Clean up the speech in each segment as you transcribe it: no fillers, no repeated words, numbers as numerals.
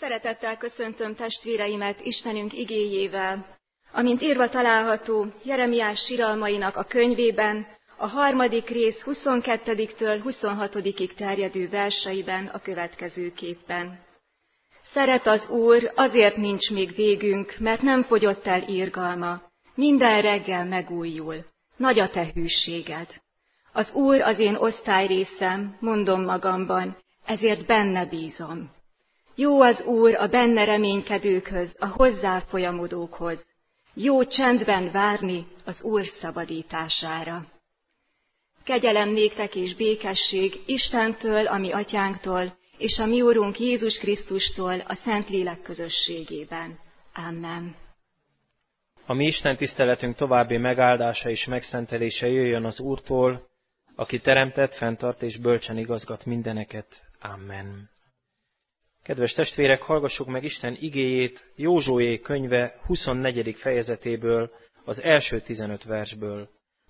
Szeretettel köszöntöm testvéreimet Istenünk igéjével, amint írva található Jeremiás síralmainak a könyvében, a 3. rész 22-től 26-ig terjedő verseiben a következőképpen. Szeret az Úr, azért nincs még végünk, mert nem fogyott el irgalma. Minden reggel megújul. Nagy a te hűséged. Az Úr az én osztályrészem, mondom magamban, ezért benne bízom. Jó az Úr a benne reménykedőkhöz, a hozzá folyamodókhoz. Jó csendben várni az Úr szabadítására. Kegyelem néktek és békesség Istentől, a mi atyánktól, és a mi Urunk Jézus Krisztustól a Szentlélek közösségében. Amen. A mi Isten tiszteletünk további megáldása és megszentelése jöjjön az Úrtól, aki teremtett, fenntart és bölcsen igazgat mindeneket. Amen. Kedves testvérek, hallgassuk meg Isten igéjét Józsué könyve 24. fejezetéből, az első 15 versből.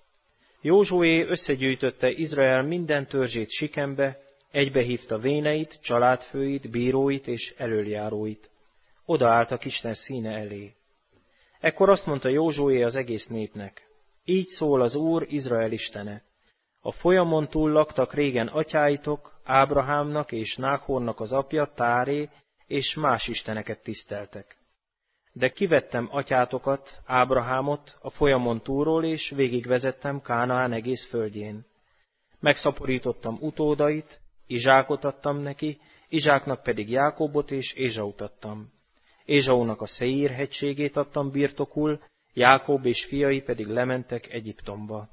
Józsué összegyűjtötte Izrael minden törzsét Sikembe, egybehívta véneit, családfőit, bíróit és elöljáróit. Odaálltak Isten színe elé. Ekkor azt mondta Józsué az egész népnek: így szól az Úr, Izrael istene. A folyamon túl laktak régen atyáitok, Ábrahámnak és Náhornak az apja, Táré, és más isteneket tiszteltek. De kivettem atyátokat, Ábrahámot a folyamon túlról, és végigvezettem Kánaán egész földjén. Megszaporítottam utódait, Izsákot adtam neki, Izsáknak pedig Jákobot és Ézsaut adtam. Ézsaunak a Szeír hegységét adtam birtokul, Jákob és fiai pedig lementek Egyiptomba.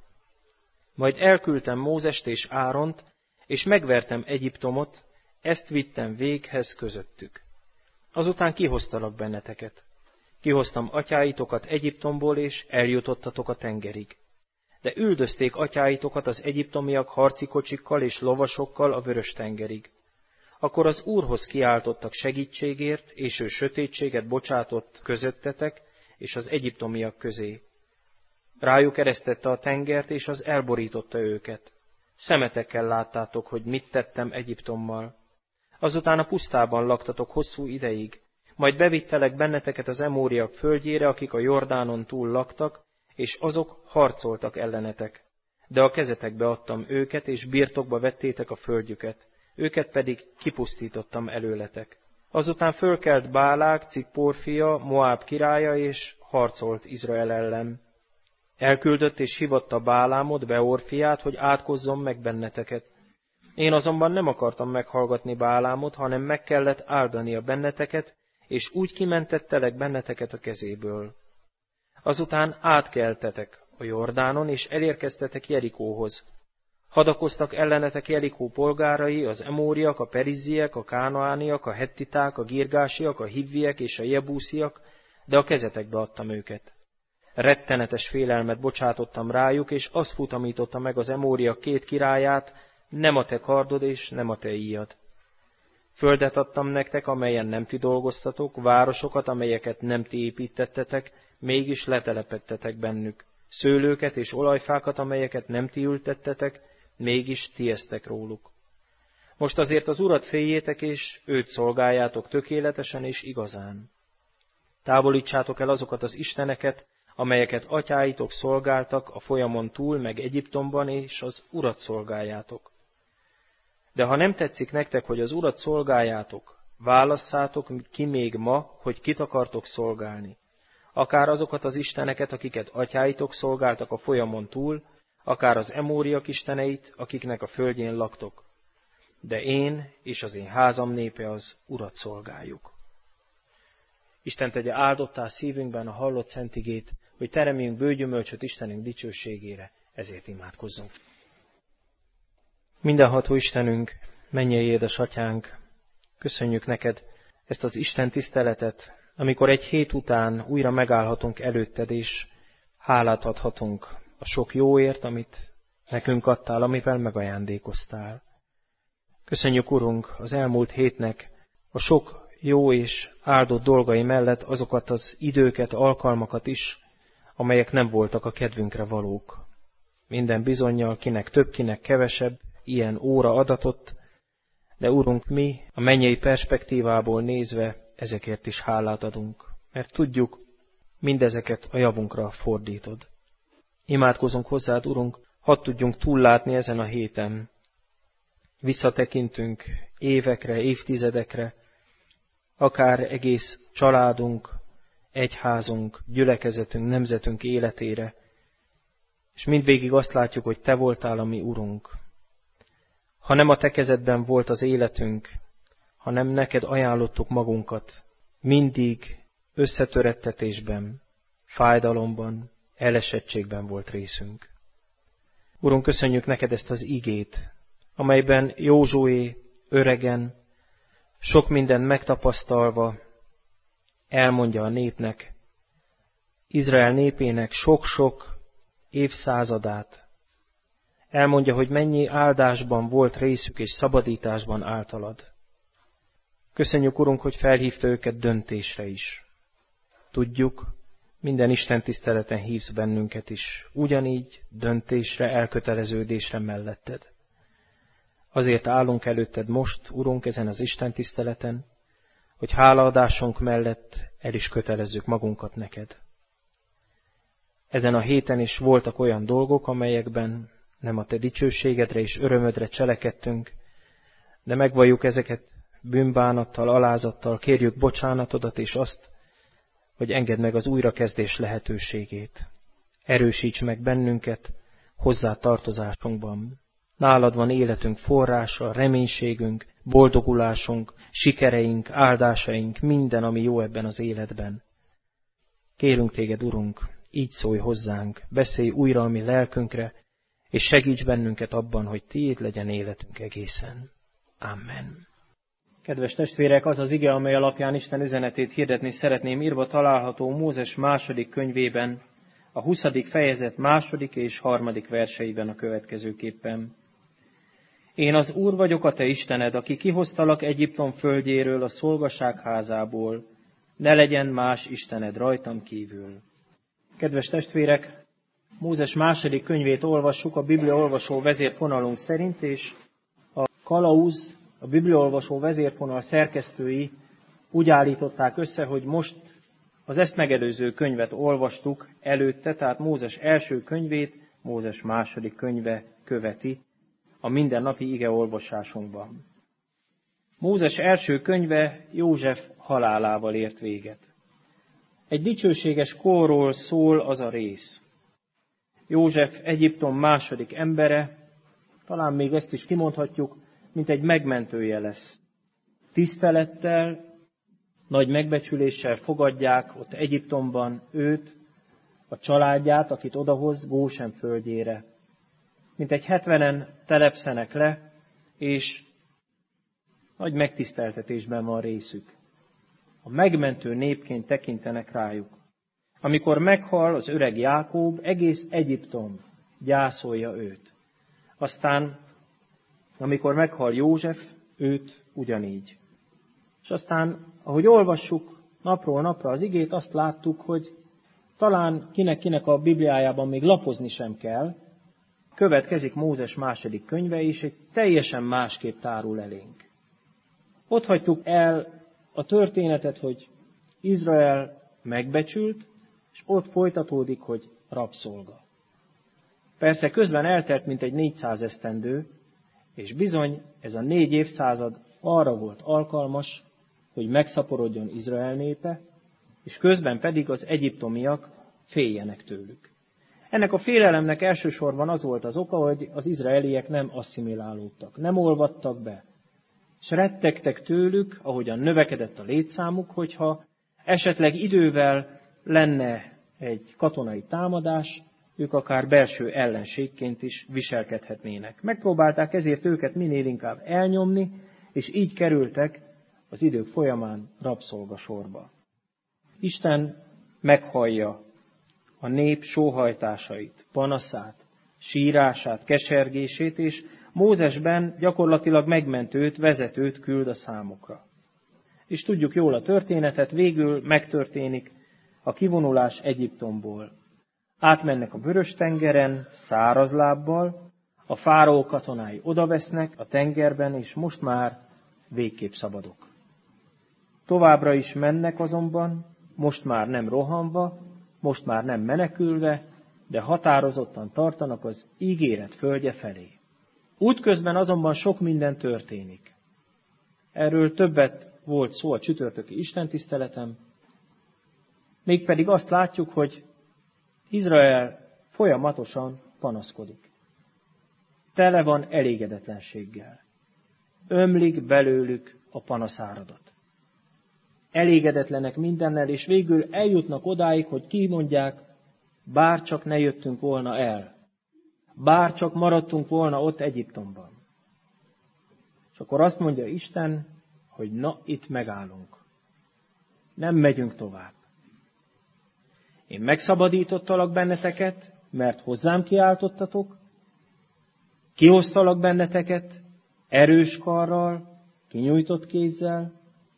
Majd elküldtem Mózest és Áront, és megvertem Egyiptomot, ezt vittem véghez közöttük. Azután kihoztalak benneteket. Kihoztam atyáitokat Egyiptomból, és eljutottatok a tengerig. De üldözték atyáitokat az egyiptomiak harci kocsikkal és lovasokkal a Vörös-tengerig. Akkor az Úrhoz kiáltottak segítségért, és ő sötétséget bocsátott közöttetek és az egyiptomiak közé. Rájuk eresztette a tengert, és az elborította őket. Szemetekkel láttátok, hogy mit tettem Egyiptommal. Azután a pusztában laktatok hosszú ideig, majd bevittelek benneteket az emóriak földjére, akik a Jordánon túl laktak, és azok harcoltak ellenetek. De a kezetekbe adtam őket, és birtokba vettétek a földjüket, őket pedig kipusztítottam előletek. Azután fölkelt Bálák, Cippór fia, Moáb királya, és harcolt Izrael ellen. Elküldött és hívatta Bálámot, Beor fiát, hogy átkozzon meg benneteket. Én azonban nem akartam meghallgatni Bálámot, hanem meg kellett áldania benneteket, és úgy kimentettelek benneteket a kezéből. Azután átkeltetek a Jordánon, és elérkeztetek Jerikóhoz. Hadakoztak ellenetek Jerikó polgárai, az emóriak, a perizziek, a kánaániak, a hettiták, a girgásiak, a hivviek és a jebúsziak, de a kezetekbe adtam őket. Rettenetes félelmet bocsátottam rájuk, és azt futamította meg az emóriak 2 királyát, nem a te kardod és nem a te íjad. Földet adtam nektek, amelyen nem ti dolgoztatok, városokat, amelyeket nem ti építettetek, mégis letelepedtetek bennük, szőlőket és olajfákat, amelyeket nem ti ültettetek, mégis ti esztek róluk. Most azért az Urat féljétek, és őt szolgáljátok tökéletesen és igazán. Távolítsátok el azokat az isteneket, amelyeket atyáitok szolgáltak a folyamon túl, meg Egyiptomban, és az Urat szolgáljátok. De ha nem tetszik nektek, hogy az Urat szolgáljátok, válasszátok ki még ma, hogy kit akartok szolgálni. Akár azokat az isteneket, akiket atyáitok szolgáltak a folyamon túl, akár az emóriak isteneit, akiknek a földjén laktok. De én és az én házam népe az Urat szolgáljuk. Isten tegye áldottá szívünkben a hallott szent igét, hogy teremjünk bőgyümölcsöt Istenünk dicsőségére, ezért imádkozzunk. Mindenható Istenünk, mennyei édesatyánk, köszönjük neked ezt az Isten tiszteletet, amikor egy hét után újra megállhatunk előtted, és hálát adhatunk a sok jóért, amit nekünk adtál, amivel megajándékoztál. Köszönjük, Urunk, az elmúlt hétnek a sok jó és áldott dolgai mellett azokat az időket, alkalmakat is, amelyek nem voltak a kedvünkre valók. Minden bizonnyal, kinek több, kinek kevesebb, ilyen óra adatott, de Urunk, mi a mennyei perspektívából nézve ezekért is hálát adunk, mert tudjuk, mindezeket a javunkra fordítod. Imádkozunk hozzád, Urunk, hadd tudjunk túllátni ezen a héten. Visszatekintünk évekre, évtizedekre, akár egész családunk, egyházunk, gyülekezetünk, nemzetünk életére, és mindvégig azt látjuk, hogy Te voltál a mi Urunk. Ha nem a Te kezedben volt az életünk, ha nem neked ajánlottuk magunkat, mindig összetörettetésben, fájdalomban, elesettségben volt részünk. Urunk, köszönjük neked ezt az igét, amelyben Józsué öregen, sok mindent megtapasztalva elmondja a népnek, Izrael népének sok-sok évszázadát. Elmondja, hogy mennyi áldásban volt részük és szabadításban általad. Köszönjük, Urunk, hogy felhívta őket döntésre is. Tudjuk, minden Isten tiszteleten hívsz bennünket is, ugyanígy döntésre, elköteleződésre melletted. Azért állunk előtted most, Urunk, ezen az Isten tiszteleten, hogy hálaadásunk mellett el is kötelezzük magunkat neked. Ezen a héten is voltak olyan dolgok, amelyekben nem a te dicsőségedre és örömödre cselekedtünk, de megvalljuk ezeket bűnbánattal, alázattal, kérjük bocsánatodat és azt, hogy engedd meg az újrakezdés lehetőségét. Erősíts meg bennünket hozzá tartozásunkban. Nálad van életünk forrása, reménységünk, boldogulásunk, sikereink, áldásaink, minden, ami jó ebben az életben. Kérünk téged, Urunk, így szólj hozzánk, beszélj újra a mi lelkünkre, és segíts bennünket abban, hogy tiéd legyen életünk egészen. Amen. Kedves testvérek, az az ige, amely alapján Isten üzenetét hirdetni szeretném, írva található Mózes 2. könyvében, a 20. fejezet 2. és 3. verseiben a következőképpen. Én az Úr vagyok, a te Istened, aki kihoztalak Egyiptom földjéről, a szolgaság házából, ne legyen más Istened rajtam kívül. Kedves testvérek, Mózes 2. könyvét olvassuk a bibliaolvasó vezérfonalunk szerint, és a kalauz, a bibliaolvasó vezérfonal szerkesztői úgy állították össze, hogy most az ezt megelőző könyvet olvastuk előtte, tehát Mózes első könyvét, Mózes 2. könyve követi a mindennapi igeolvasásunkban. Mózes első könyve József halálával ért véget. Egy dicsőséges korról szól az a rész. József Egyiptom második embere, talán még ezt is kimondhatjuk, mint egy megmentője lesz. Tisztelettel, nagy megbecsüléssel fogadják ott Egyiptomban őt, a családját, akit odahoz Gósen földjére. Mintegy 70-en telepszenek le, és nagy megtiszteltetésben van részük. A megmentő népként tekintenek rájuk. Amikor meghal az öreg Jákob, egész Egyiptom gyászolja őt. Aztán, amikor meghal József, őt ugyanígy. És aztán, ahogy olvassuk napról napra az igét, azt láttuk, hogy talán kinek a Bibliájában még lapozni sem kell, következik Mózes 2. könyve, és egy teljesen másképp tárul elénk. Ott hagytuk el a történetet, hogy Izrael megbecsült, és ott folytatódik, hogy rabszolga. Persze közben eltelt mintegy 400 esztendő, és bizony ez a 4 évszázad arra volt alkalmas, hogy megszaporodjon Izrael népe, és közben pedig az egyiptomiak féljenek tőlük. Ennek a félelemnek elsősorban az volt az oka, hogy az izraeliek nem asszimilálódtak, nem olvadtak be, és rettegtek tőlük, ahogyan növekedett a létszámuk, hogyha esetleg idővel lenne egy katonai támadás, ők akár belső ellenségként is viselkedhetnének. Megpróbálták ezért őket minél inkább elnyomni, és így kerültek az idők folyamán rabszolgasorba. Isten meghallja a nép sóhajtásait, panaszát, sírását, kesergését, és Mózesben gyakorlatilag megmentőt, vezetőt küld a számukra. És tudjuk jól a történetet, végül megtörténik a kivonulás Egyiptomból. Átmennek a Vörös-tengeren, száraz lábbal, a fáraó katonái odavesznek a tengerben, és most már végképp szabadok. Továbbra is mennek azonban, most már nem rohanva, most már nem menekülve, de határozottan tartanak az ígéret földje felé. Útközben azonban sok minden történik. Erről többet volt szó a csütörtöki istentiszteletem, mégpedig azt látjuk, hogy Izrael folyamatosan panaszkodik. Tele van elégedetlenséggel. Ömlik belőlük a panaszáradat. Elégedetlenek mindennel, és végül eljutnak odáig, hogy kimondják, bár csak ne jöttünk volna el. Bár csak maradtunk volna ott Egyiptomban. És akkor azt mondja Isten, hogy na, itt megállunk. Nem megyünk tovább. Én megszabadítottalak benneteket, mert hozzám kiáltottatok, kihoztalak benneteket erős karral, kinyújtott kézzel,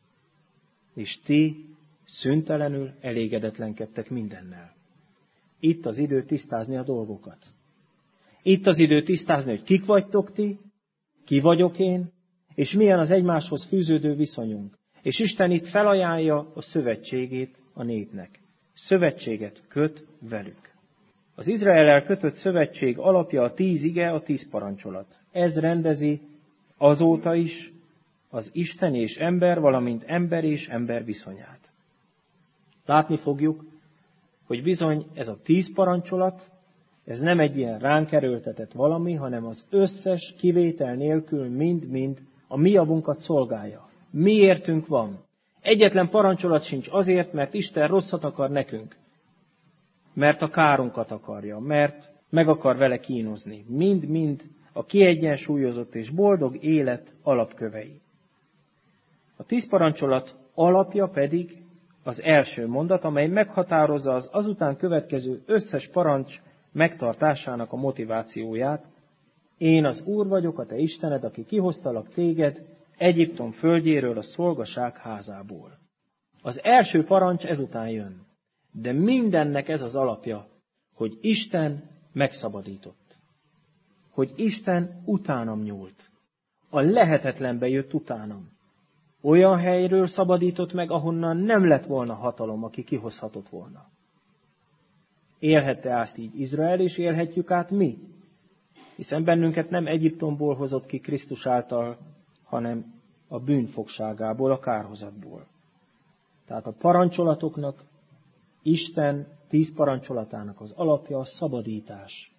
és ti szüntelenül elégedetlenkedtek mindennel. Itt az idő tisztázni a dolgokat. Itt az idő tisztázni, hogy kik vagytok ti, ki vagyok én, és milyen az egymáshoz fűződő viszonyunk. És Isten itt felajánlja a szövetségét a népnek. Szövetséget köt velük. Az Izraellel kötött szövetség alapja a 10 ige, a 10 parancsolat. Ez rendezi azóta is az Isten és ember, valamint ember és ember viszonyát. Látni fogjuk, hogy bizony ez a 10 parancsolat, ez nem egy ilyen ránk erőltetett valami, hanem az összes kivétel nélkül mind-mind a mi javunkat szolgálja. Miértünk van. Egyetlen parancsolat sincs azért, mert Isten rosszat akar nekünk. Mert a kárunkat akarja, mert meg akar vele kínozni. Mind-mind a kiegyensúlyozott és boldog élet alapkövei. A 10 parancsolat alapja pedig az első mondat, amely meghatározza az azután következő összes parancs megtartásának a motivációját. Én az Úr vagyok, a te Istened, aki kihoztalak téged Egyiptom földjéről, a szolgaság házából. Az első parancs ezután jön. De mindennek ez az alapja, hogy Isten megszabadított. Hogy Isten utánam nyúlt. A lehetetlenbe jött utánam. Olyan helyről szabadított meg, ahonnan nem lett volna hatalom, aki kihozhatott volna. Élhette át így Izrael, és élhetjük át mi. Hiszen bennünket nem Egyiptomból hozott ki Krisztus által, hanem a bűnfogságából, a kárhozatból. Tehát a parancsolatoknak, Isten 10 parancsolatának az alapja a szabadítás.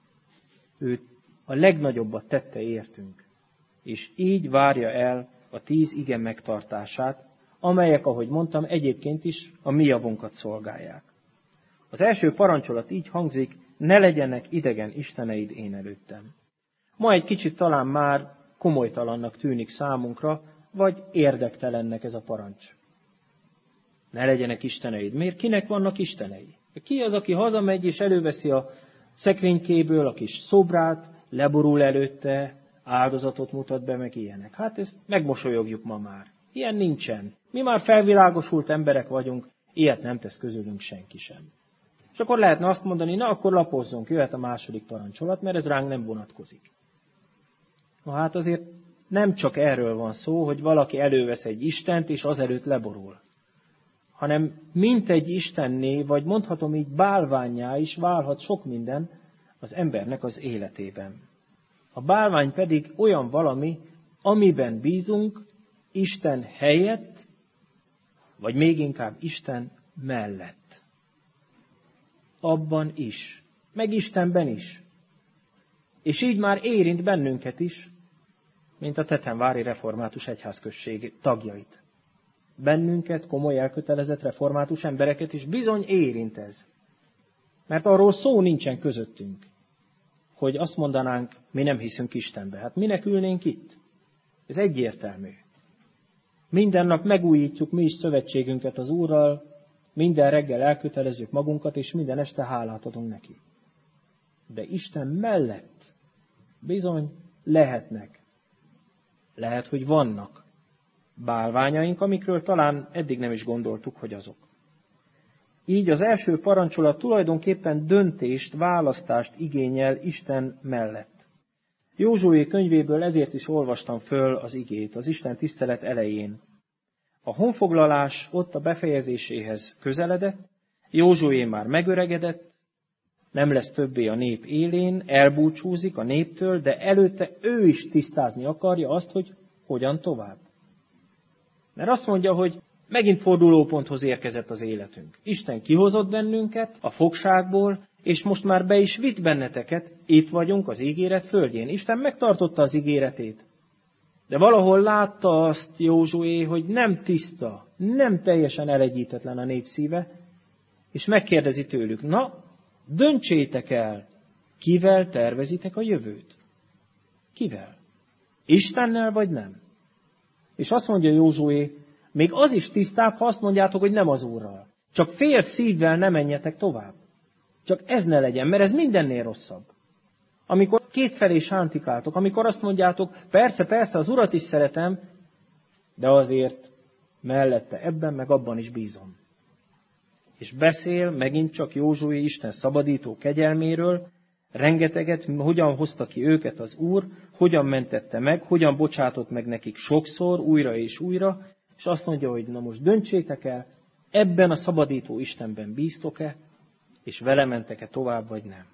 Ő a legnagyobbat tette értünk, és így várja el a 10 ige megtartását, amelyek, ahogy mondtam, egyébként is a mi javunkat szolgálják. Az első parancsolat így hangzik, ne legyenek idegen isteneid én előttem. Ma egy kicsit talán már komolytalannak tűnik számunkra, vagy érdektelennek ez a parancs. Ne legyenek isteneid. Miért? Kinek vannak istenei? Ki az, aki hazamegy és előveszi a szekrénykéből a kis szobrát, leborul előtte, áldozatot mutat be, meg ilyenek. Hát ezt megmosolyogjuk ma már. Ilyen nincsen. Mi már felvilágosult emberek vagyunk, ilyet nem tesz közülünk senki sem. És akkor lehetne azt mondani, na akkor lapozzunk, jöhet a második parancsolat, mert ez ránk nem vonatkozik. Na hát azért nem csak erről van szó, hogy valaki elővesz egy istent, és azelőtt leborul. Hanem mint egy istenné, vagy mondhatom így bálvánnyá is válhat sok minden az embernek az életében. A bálvány pedig olyan valami, amiben bízunk Isten helyett, vagy még inkább Isten mellett. Abban is, meg Istenben is. És így már érint bennünket is, mint a Tetenvári Református Egyházközség tagjait. Bennünket, komoly elkötelezett református embereket is bizony érint ez. Mert arról szó nincsen közöttünk, hogy azt mondanánk, mi nem hiszünk Istenbe. Hát minek ülnénk itt? Ez egyértelmű. Minden nap megújítjuk mi is szövetségünket az Úrral, minden reggel elkötelezzük magunkat, és minden este hálát adunk neki. De Isten mellett bizony lehetnek. Lehet, hogy vannak bálványaink, amikről talán eddig nem is gondoltuk, hogy azok. Így az első parancsolat tulajdonképpen döntést, választást igényel Isten mellett. Józsué könyvéből ezért is olvastam föl az igét, az Isten tisztelet elején. A honfoglalás ott a befejezéséhez közeledett, Józsué már megöregedett, nem lesz többé a nép élén, elbúcsúzik a néptől, de előtte ő is tisztázni akarja azt, hogy hogyan tovább. Mert azt mondja, hogy megint fordulóponthoz érkezett az életünk. Isten kihozott bennünket a fogságból, és most már be is vitt benneteket, itt vagyunk az ígéret földjén. Isten megtartotta az ígéretét. De valahol látta azt Józsué, hogy nem tiszta, nem teljesen elegyítetlen a nép szíve, és megkérdezi tőlük, na, döntsétek el, kivel tervezitek a jövőt? Kivel? Istennel vagy nem? És azt mondja Józsué, még az is tisztább, ha azt mondjátok, hogy nem az Úrral. Csak fél szívvel ne menjetek tovább. Csak ez ne legyen, mert ez mindennél rosszabb. Amikor kétfelé sántikáltok, amikor azt mondjátok, persze, az Urat is szeretem, de azért mellette ebben meg abban is bízom. És beszél megint csak Józsué Isten szabadító kegyelméről, rengeteget, hogyan hozta ki őket az Úr, hogyan mentette meg, hogyan bocsátott meg nekik sokszor, újra és újra, és azt mondja, hogy na most döntsétek el, ebben a szabadító Istenben bíztok-e, és vele mentek-e tovább, vagy nem.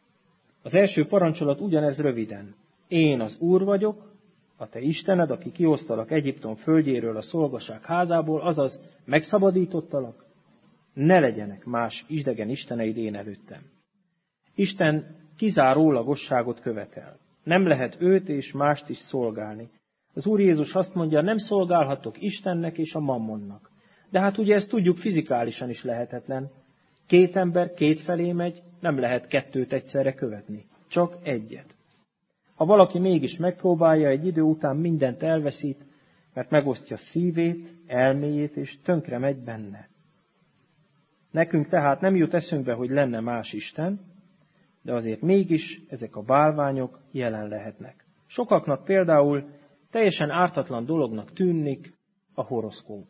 Az első parancsolat ugyanez röviden. Én az Úr vagyok, a te Istened, aki kihoztalak Egyiptom földjéről a szolgaság házából, azaz megszabadítottalak, ne legyenek más idegen isteneid én előttem. Isten kizárólagosságot követel. Nem lehet őt és mást is szolgálni. Az Úr Jézus azt mondja, nem szolgálhatok Istennek és a mammonnak. De hát ugye ezt tudjuk, fizikálisan is lehetetlen. Két ember kétfelé megy, nem lehet kettőt egyszerre követni. Csak egyet. Ha valaki mégis megpróbálja, egy idő után mindent elveszít, mert megosztja szívét, elméjét, és tönkre megy benne. Nekünk tehát nem jut eszünkbe, hogy lenne más Isten, de azért mégis ezek a bálványok jelen lehetnek. Sokaknak például teljesen ártatlan dolognak tűnik a horoszkóp.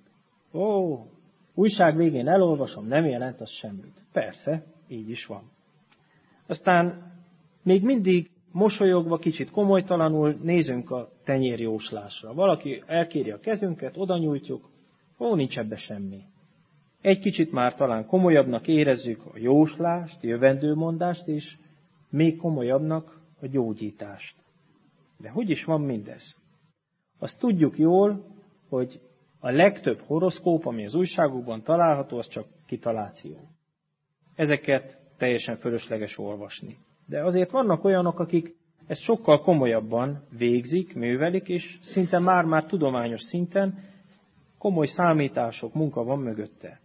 Újság végén elolvasom, nem jelent az semmit. Persze, így is van. Aztán még mindig mosolyogva, kicsit komolytalanul nézünk a tenyérjóslásra. Valaki elkéri a kezünket, oda nyújtjuk, nincs ebbe semmi. Egy kicsit már talán komolyabbnak érezzük a jóslást, jövendőmondást, és még komolyabbnak a gyógyítást. De hogy is van mindez? Azt tudjuk jól, hogy a legtöbb horoszkóp, ami az újságokban található, az csak kitaláció. Ezeket teljesen fölösleges olvasni. De azért vannak olyanok, akik ezt sokkal komolyabban végzik, művelik, és szinte már tudományos szinten komoly számítások, munka van mögötte.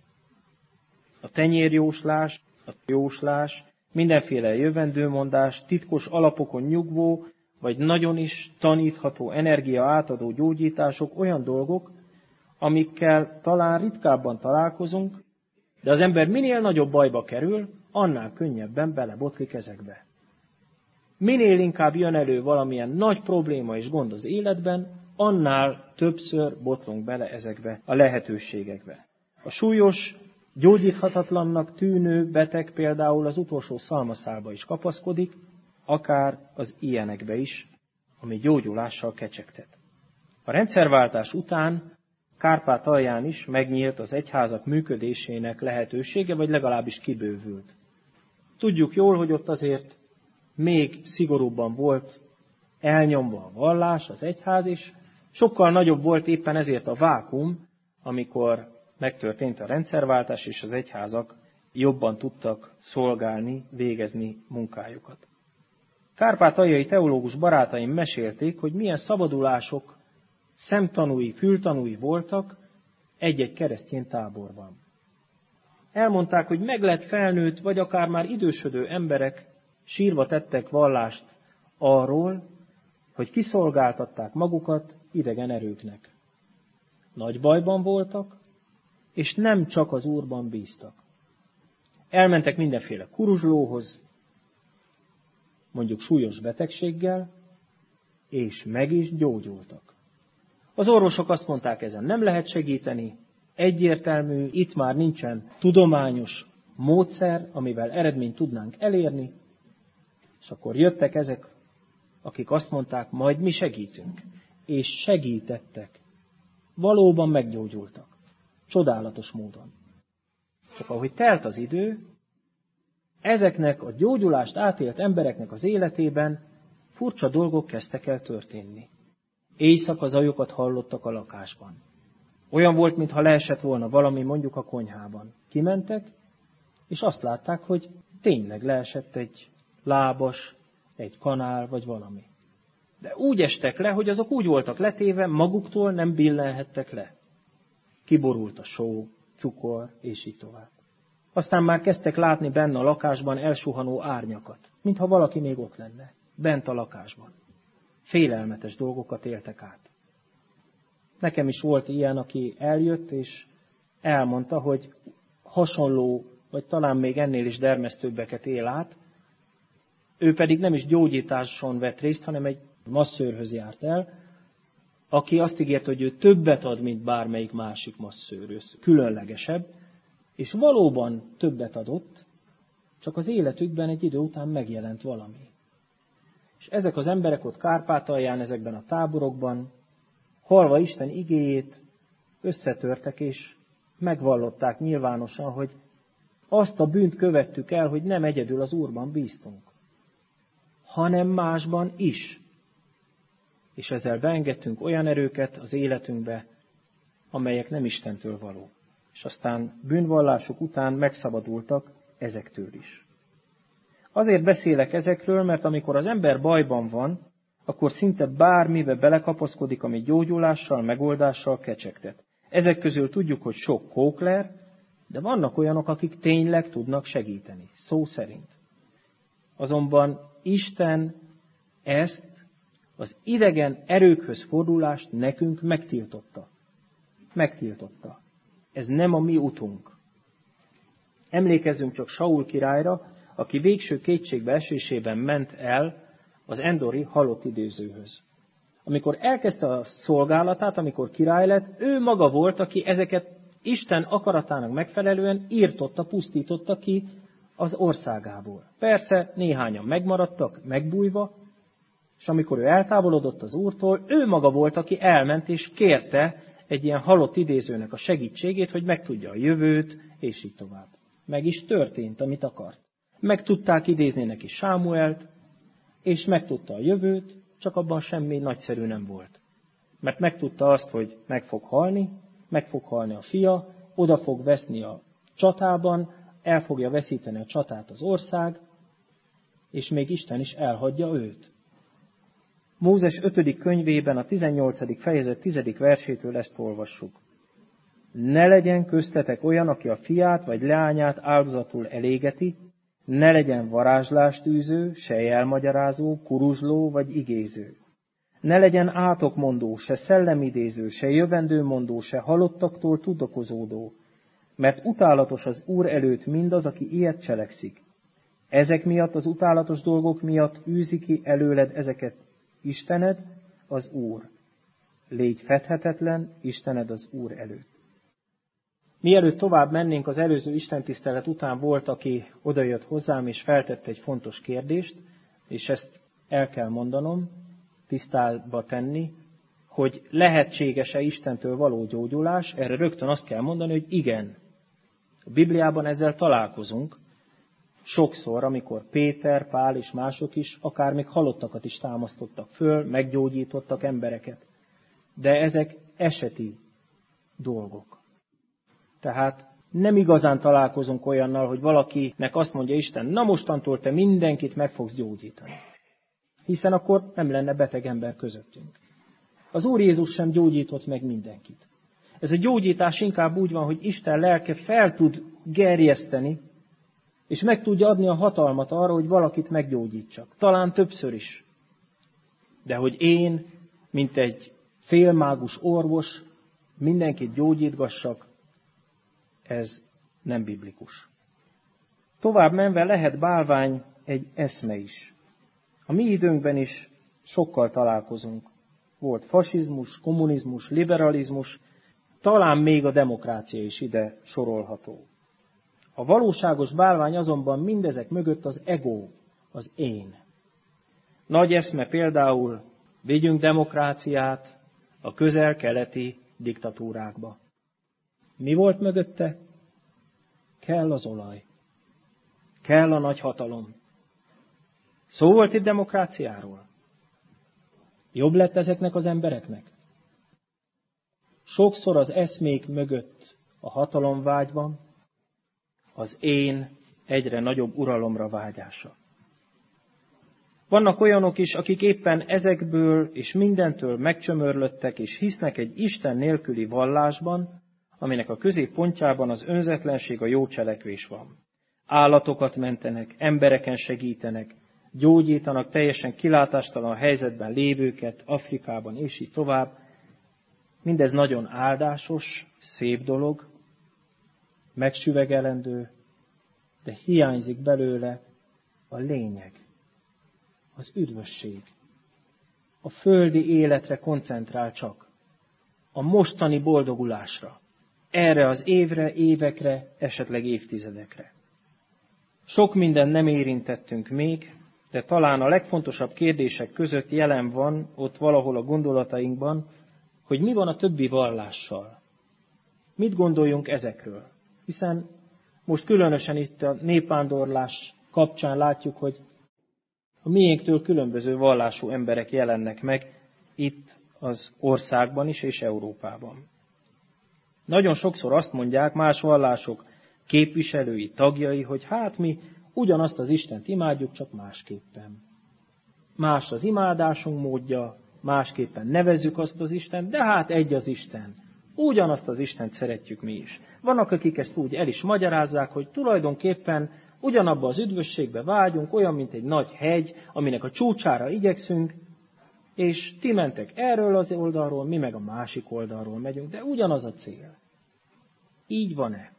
A tenyérjóslás, a jóslás, mindenféle jövendőmondás, titkos alapokon nyugvó, vagy nagyon is tanítható, energia átadó gyógyítások olyan dolgok, amikkel talán ritkábban találkozunk, de az ember minél nagyobb bajba kerül, annál könnyebben belebotlik ezekbe. Minél inkább jön elő valamilyen nagy probléma és gond az életben, annál többször botlunk bele ezekbe a lehetőségekbe. A súlyos, gyógyíthatatlannak tűnő beteg például az utolsó szalmaszálba is kapaszkodik, akár az ilyenekbe is, ami gyógyulással kecsegtet. A rendszerváltás után Kárpátalján is megnyílt az egyházak működésének lehetősége, vagy legalábbis kibővült. Tudjuk jól, hogy ott azért még szigorúbban volt elnyomva a vallás, az egyház is, sokkal nagyobb volt éppen ezért a vákum, amikor megtörtént a rendszerváltás, és az egyházak jobban tudtak szolgálni, végezni munkájukat. Kárpátaljai teológus barátaim mesélték, hogy milyen szabadulások szemtanúi, fültanúi voltak egy-egy keresztény táborban. Elmondták, hogy meglett felnőtt, vagy akár már idősödő emberek sírva tettek vallást arról, hogy kiszolgáltatták magukat idegen erőknek. Nagy bajban voltak, és nem csak az Úrban bíztak. Elmentek mindenféle kuruzslóhoz, mondjuk súlyos betegséggel, és meg is gyógyultak. Az orvosok azt mondták, ezen nem lehet segíteni, egyértelmű, itt már nincsen tudományos módszer, amivel eredményt tudnánk elérni, és akkor jöttek ezek, akik azt mondták, majd mi segítünk. És segítettek. valóban meggyógyultak. Csodálatos módon. Csak ahogy telt az idő, ezeknek a gyógyulást átélt embereknek az életében furcsa dolgok kezdtek el történni. Éjszaka zajokat hallottak a lakásban. Olyan volt, mintha leesett volna valami mondjuk a konyhában. Kimentek, és azt látták, hogy tényleg leesett egy lábas, egy kanál, vagy valami. De úgy estek le, hogy azok úgy voltak letéve, maguktól nem billenhettek le. Kiborult a só, cukor, és így tovább. Aztán már kezdtek látni benne a lakásban elsuhanó árnyakat, mintha valaki még ott lenne, bent a lakásban. Félelmetes dolgokat éltek át. Nekem is volt ilyen, aki eljött, és elmondta, hogy hasonló, vagy talán még ennél is dermesztőbbeket él át. Ő pedig nem is gyógyításon vett részt, hanem egy masszőrhöz járt el, aki azt ígért, hogy ő többet ad, mint bármelyik másik masszőr, különlegesebb, és valóban többet adott, csak az életükben egy idő után megjelent valami. És ezek az emberek ott Kárpátalján, ezekben a táborokban, hallva Isten igéjét, összetörtek és megvallották nyilvánosan, hogy azt a bűnt követtük el, hogy nem egyedül az Úrban bíztunk, hanem másban is. És ezzel beengedtünk olyan erőket az életünkbe, amelyek nem Istentől való. És aztán bűnvallásuk után megszabadultak ezektől is. Azért beszélek ezekről, mert amikor az ember bajban van, akkor szinte bármibe belekapaszkodik, ami gyógyulással, megoldással kecsegtet. Ezek közül tudjuk, hogy sok kókler, de vannak olyanok, akik tényleg tudnak segíteni, szó szerint. Azonban Isten ezt, az idegen erőkhöz fordulást nekünk megtiltotta. Megtiltotta. Ez nem a mi utunk. Emlékezzünk csak Saul királyra, aki végső kétségbe esésében ment el az endori halott idézőhöz. Amikor elkezdte a szolgálatát, amikor király lett, ő maga volt, aki ezeket Isten akaratának megfelelően írtotta, pusztította ki az országából. Persze néhányan megmaradtak, megbújva, és amikor ő eltávolodott az Úrtól, ő maga volt, aki elment és kérte egy ilyen halott idézőnek a segítségét, hogy megtudja a jövőt, és így tovább. Meg is történt, amit akart. Meg tudták idézni neki Sámuelt, és megtudta a jövőt, csak abban semmi nagyszerű nem volt. Mert megtudta azt, hogy meg fog halni a fia, oda fog veszni a csatában, el fogja veszíteni a csatát az ország, és még Isten is elhagyja őt. Mózes 5. könyvében a 18. fejezet 10. versétől ezt olvassuk. Ne legyen köztetek olyan, aki a fiát vagy leányát áldozatul elégeti, ne legyen varázslástűző, se jelmagyarázó, kuruzsló vagy igéző. Ne legyen átokmondó, se szellemidéző, se jövendőmondó, se halottaktól tudakozódó, mert utálatos az Úr előtt mindaz, aki ilyet cselekszik. Ezek miatt, az utálatos dolgok miatt űzi ki előled ezeket Istened, az Úr. Légy fedhetetlen, Istened az Úr előtt. Mielőtt tovább mennénk, az előző istentisztelet után volt, aki odajött hozzám, és feltette egy fontos kérdést, és ezt el kell mondanom, tisztába tenni, hogy lehetséges-e Istentől való gyógyulás, erre rögtön azt kell mondani, hogy igen. A Bibliában ezzel találkozunk, sokszor, amikor Péter, Pál és mások is, akár még halottakat is támasztottak föl, meggyógyítottak embereket. De ezek eseti dolgok. Tehát nem igazán találkozunk olyannal, hogy valakinek azt mondja Isten, na mostantól te mindenkit meg fogsz gyógyítani. Hiszen akkor nem lenne beteg ember közöttünk. Az Úr Jézus sem gyógyított meg mindenkit. Ez a gyógyítás inkább úgy van, hogy Isten lelke fel tud gerjeszteni, és meg tudja adni a hatalmat arra, hogy valakit meggyógyítsak. Talán többször is. De hogy én, mint egy félmágus orvos, mindenkit gyógyítgassak, ez nem biblikus. Tovább menve lehet bálvány egy eszme is. A mi időnkben is sokkal találkozunk. Volt fasizmus, kommunizmus, liberalizmus, talán még a demokrácia is ide sorolható. A valóságos bálvány azonban mindezek mögött az ego, az én. Nagy eszme például, vigyünk demokráciát a közel-keleti diktatúrákba. Mi volt mögötte? Kell az olaj. Kell a nagy hatalom. Szó volt itt demokráciáról. Jobb lett ezeknek az embereknek? Sokszor az eszmék mögött a hatalomvágy van, az én egyre nagyobb uralomra vágyása. Vannak olyanok is, akik éppen ezekből és mindentől megcsömörlöttek, és hisznek egy Isten nélküli vallásban, aminek a középpontjában az önzetlenség, a jó cselekvés van. Állatokat mentenek, embereken segítenek, gyógyítanak teljesen kilátástalan helyzetben lévőket Afrikában, és így tovább. Mindez nagyon áldásos, szép dolog, megsüvegelendő, de hiányzik belőle a lényeg, az üdvösség. A földi életre koncentrál csak, a mostani boldogulásra, erre az évre, évekre, esetleg évtizedekre. Sok mindent nem érintettünk még, de talán a legfontosabb kérdések között jelen van ott valahol a gondolatainkban, hogy mi van a többi vallással. Mit gondoljunk ezekről? Hiszen most különösen itt a népvándorlás kapcsán látjuk, hogy a miénktől különböző vallású emberek jelennek meg itt az országban is és Európában. Nagyon sokszor azt mondják más vallások képviselői, tagjai, hogy hát mi ugyanazt az Istent imádjuk, csak másképpen. Más az imádásunk módja, másképpen nevezzük azt az Istent, de hát egy az Isten. Ugyanazt az Istent szeretjük mi is. Vannak, akik ezt úgy el is magyarázzák, hogy tulajdonképpen ugyanabba az üdvösségbe vágyunk, olyan, mint egy nagy hegy, aminek a csúcsára igyekszünk, és ti mentek erről az oldalról, mi meg a másik oldalról megyünk, de ugyanaz a cél. Így van-e?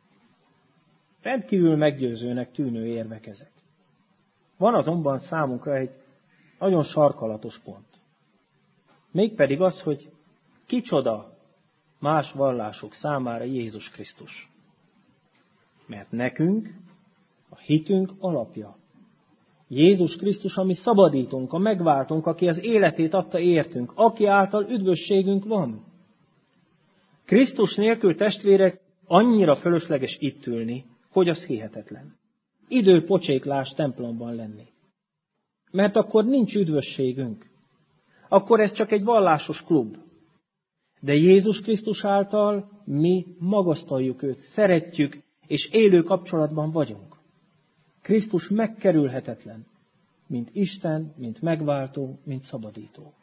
Rendkívül meggyőzőnek tűnő érvek ezek. Van azonban számunkra egy nagyon sarkalatos pont. Mégpedig az, hogy kicsoda más vallások számára Jézus Krisztus. Mert nekünk a hitünk alapja. Jézus Krisztus, ami szabadítunk, a megváltunk, aki az életét adta értünk, aki által üdvösségünk van. Krisztus nélkül, testvérek, annyira fölösleges itt ülni, hogy az hihetetlen. Időpocséklás templomban lenni. Mert akkor nincs üdvösségünk. Akkor ez csak egy vallásos klub. De Jézus Krisztus által mi magasztaljuk őt, szeretjük, és élő kapcsolatban vagyunk. Krisztus megkerülhetetlen, mint Isten, mint megváltó, mint szabadító.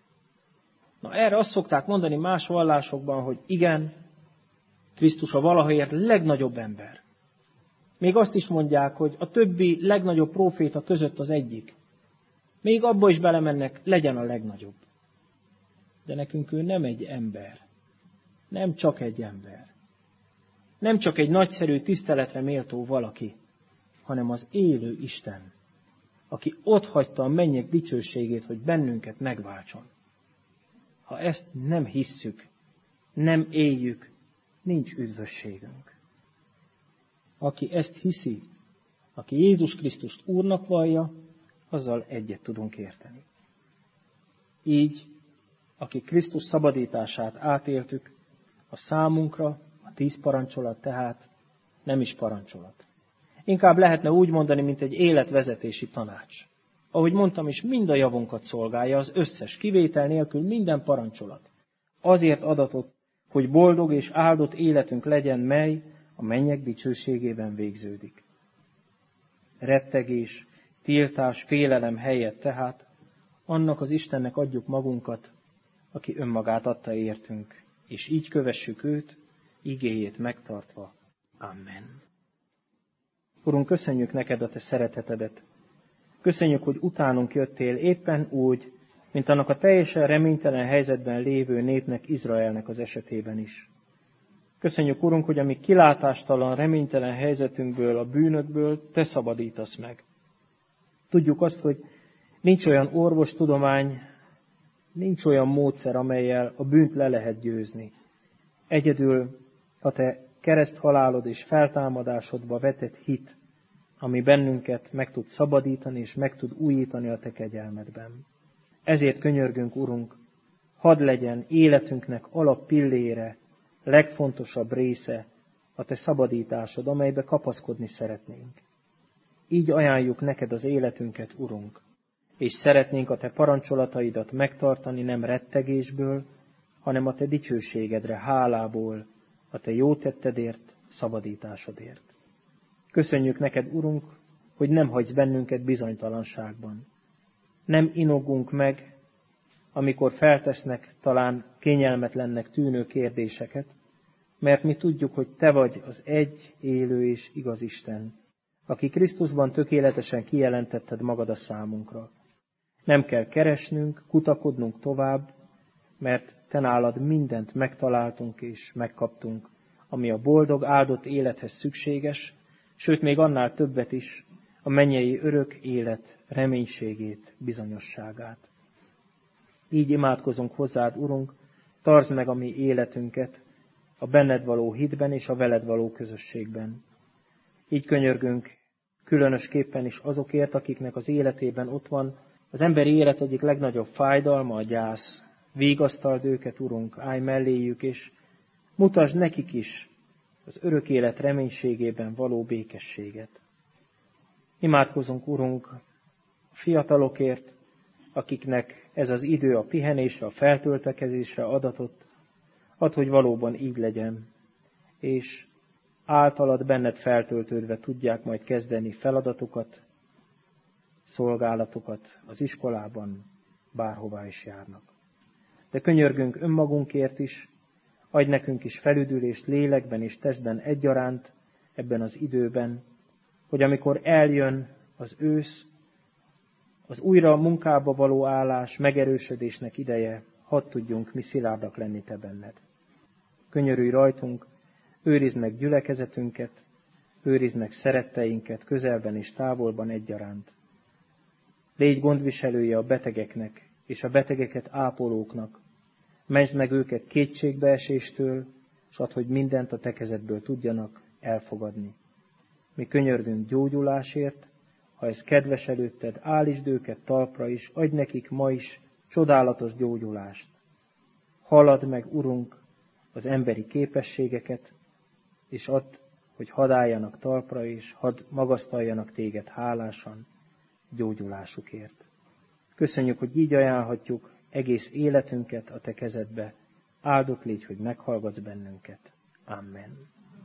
Na erre azt szokták mondani más vallásokban, hogy igen, Krisztus a valahaért legnagyobb ember. Még azt is mondják, hogy a többi legnagyobb próféta között az egyik. Még abba is belemennek, legyen a legnagyobb. De nekünk ő nem egy ember. Nem csak egy ember. Nem csak egy nagyszerű, tiszteletre méltó valaki, hanem az élő Isten, aki otthagyta a mennyek dicsőségét, hogy bennünket megváltson. Ha ezt nem hisszük, nem éljük, nincs üdvösségünk. Aki ezt hiszi, aki Jézus Krisztust Úrnak vallja, azzal egyet tudunk érteni. Így, aki Krisztus szabadítását átéltük, a számunkra a 10 parancsolat tehát nem is parancsolat. Inkább lehetne úgy mondani, mint egy életvezetési tanács. Ahogy mondtam is, mind a javunkat szolgálja, az összes kivétel nélkül minden parancsolat. Azért adatott, hogy boldog és áldott életünk legyen, mely a mennyek dicsőségében végződik. Rettegés, tiltás, félelem helyett tehát annak az Istennek adjuk magunkat, aki önmagát adta értünk, és így kövessük őt, igéjét megtartva. Amen. Urunk, köszönjük neked a te szeretetedet. Köszönjük, hogy utánunk jöttél éppen úgy, mint annak a teljesen reménytelen helyzetben lévő népnek, Izraelnek az esetében is. Köszönjük, Urunk, hogy a mi kilátástalan, reménytelen helyzetünkből, a bűnökből te szabadítasz meg. Tudjuk azt, hogy nincs olyan orvostudomány, nincs olyan módszer, amellyel a bűnt le lehet győzni. Egyedül a te kereszthalálod és feltámadásodba vetett hit, ami bennünket meg tud szabadítani és meg tud újítani a te kegyelmedben. Ezért könyörgünk, Urunk, hadd legyen életünknek alappillére, legfontosabb része a Te szabadításod, amelybe kapaszkodni szeretnénk. Így ajánljuk neked az életünket, Urunk, és szeretnénk a Te parancsolataidat megtartani nem rettegésből, hanem a Te dicsőségedre, hálából, a Te jó tettedért, szabadításodért. Köszönjük neked, Urunk, hogy nem hagysz bennünket bizonytalanságban. Nem inogunk meg, amikor feltesznek talán kényelmetlennek tűnő kérdéseket, mert mi tudjuk, hogy Te vagy az egy, élő és igaz Isten, aki Krisztusban tökéletesen kijelentetted magad a számunkra. Nem kell keresnünk, kutakodnunk tovább, mert Te nálad mindent megtaláltunk és megkaptunk, ami a boldog, áldott élethez szükséges, sőt még annál többet is, a mennyei örök élet reménységét, bizonyosságát. Így imádkozunk hozzád, Urunk, tartsd meg a mi életünket a benned való hitben és a veled való közösségben. Így könyörgünk különösképpen is azokért, akiknek az életében ott van az emberi élet egyik legnagyobb fájdalma, a gyász. Vigasztald őket, Urunk, állj melléjük, és mutasd nekik is az örök élet reménységében való békességet. Imádkozunk, Urunk, a fiatalokért, akiknek ez az idő a pihenésre, a feltöltekezésre adatott, add, hogy valóban így legyen, és általad benned feltöltődve tudják majd kezdeni feladatokat, szolgálatokat az iskolában, bárhová is járnak. De könyörgünk önmagunkért is, adj nekünk is felüdülést lélekben és testben egyaránt ebben az időben, hogy amikor eljön az ősz, az újra a munkába való állás, megerősödésnek ideje, hadd tudjunk mi szilárdak lenni Te benned. Könyörülj rajtunk, őrizd meg gyülekezetünket, őrizd meg szeretteinket közelben és távolban egyaránt. Légy gondviselője a betegeknek és a betegeket ápolóknak. Mentsd meg őket kétségbeeséstől, s add, hogy mindent a Te kezedből tudjanak elfogadni. Mi könyörgünk gyógyulásért, ha ez kedves előtted, állítsd őket talpra is, adj nekik ma is csodálatos gyógyulást. Halladd meg, Urunk, az emberi képességeket, és add, hogy hadd álljanak talpra is, hadd magasztaljanak Téged hálásan gyógyulásukért. Köszönjük, hogy így ajánlhatjuk egész életünket a Te kezedbe. Áldott légy, hogy meghallgatsz bennünket. Amen.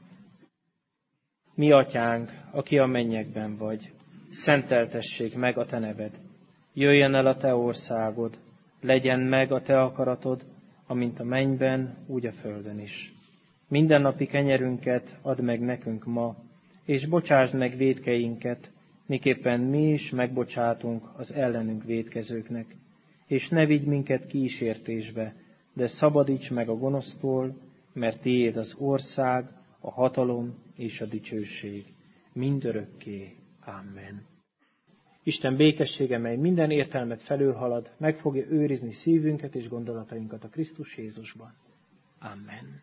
Mi atyánk, aki a mennyekben vagy, szenteltessék meg a Te neved. Jöjjön el a Te országod, legyen meg a Te akaratod, amint a mennyben, úgy a földön is. Mindennapi kenyerünket add meg nekünk ma, és bocsásd meg vétkeinket, miképpen mi is megbocsátunk az ellenünk vétkezőknek. És ne vigy minket kísértésbe, de szabadíts meg a gonosztól, mert Tiéd az ország, a hatalom és a dicsőség mindörökké. Amen. Isten békessége, mely minden értelmet felülhalad, meg fogja őrizni szívünket és gondolatainkat a Krisztus Jézusban. Amen.